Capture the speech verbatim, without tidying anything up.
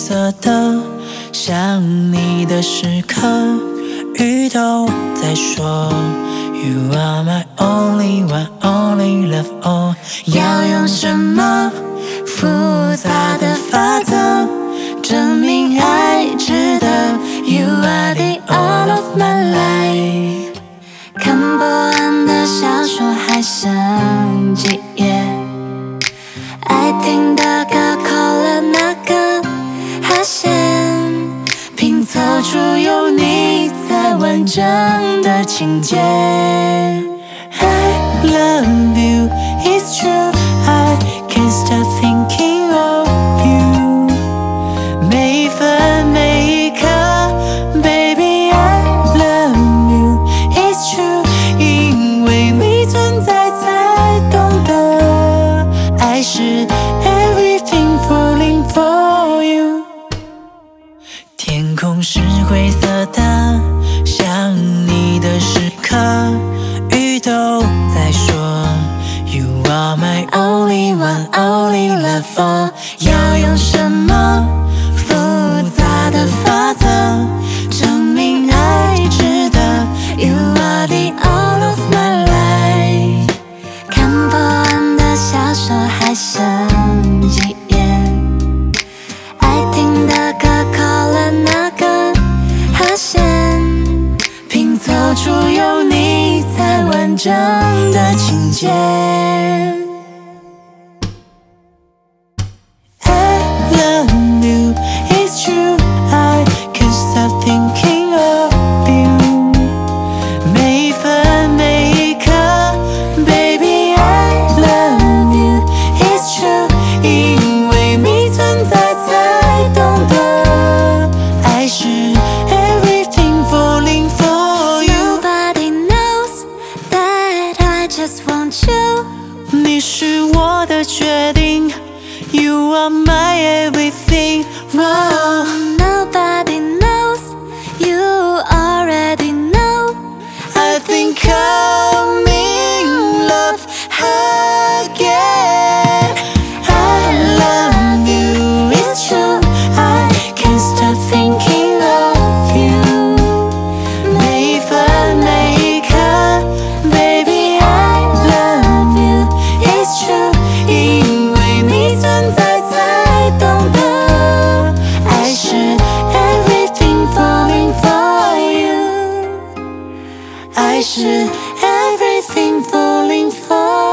色的想你的时刻，雨都在说 You are my only one, only love. Oh， 要用什么复杂的法则证明爱值得 You are the all of my life。 看不完的小说还剩几页，爱听的歌扣了那个和弦，拼凑出有你才完整的情节。I love you, it's true, I can't stop thinking of you。 每一分每一刻 Baby I love you, it's true， 因为你存在才懂得爱是 everything falling for you。 天空是灰色的想你的时刻，雨都在说 You are my only one, only love. Oh， 要用什么复杂的法则证明爱值得 You are the all of my life。 看不完的小说还剩几页，爱听的歌扣了那个和弦，拼凑出有你才完整的情节。I love you, it's true, I can't stop thinking of you。 每一分每一刻 Baby I love you, it's true， 因为你存在才懂得爱是 everything falling for you。 Nobody knows that I just want you， 你是我的决定 You are my everything. Whoa. Nobody knows, you already know. I think I'm in love again. I love you, it's true, I can't stop thinking of you。 每一分每一刻 Baby I love you, it's true， 因为你存在才懂得爱是 everything falling for you， 爱是 everything falling for you。